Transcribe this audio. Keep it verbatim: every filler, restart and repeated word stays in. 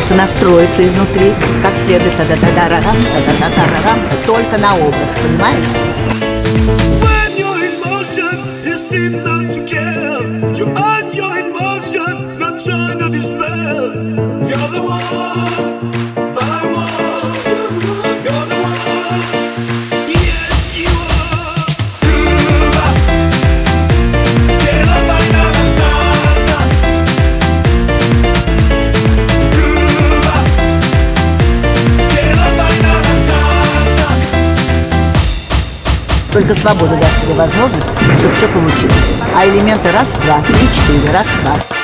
просто настроиться изнутри, как следует, та-да-да-да-рам, та-да-да-да-рам, только на образ, понимаешь? When you're in motion, you seem not to care. Your eyes, you're in motion, not trying to dispel. You're the one that I want. You're the one. Yes, you are. Cuba, quiero bailar la salsa. Cuba, quiero bailar la salsa. Только свобода даст тебе возможность, чтобы все получилось. А элементы раз, два, три, четыре, раз, два.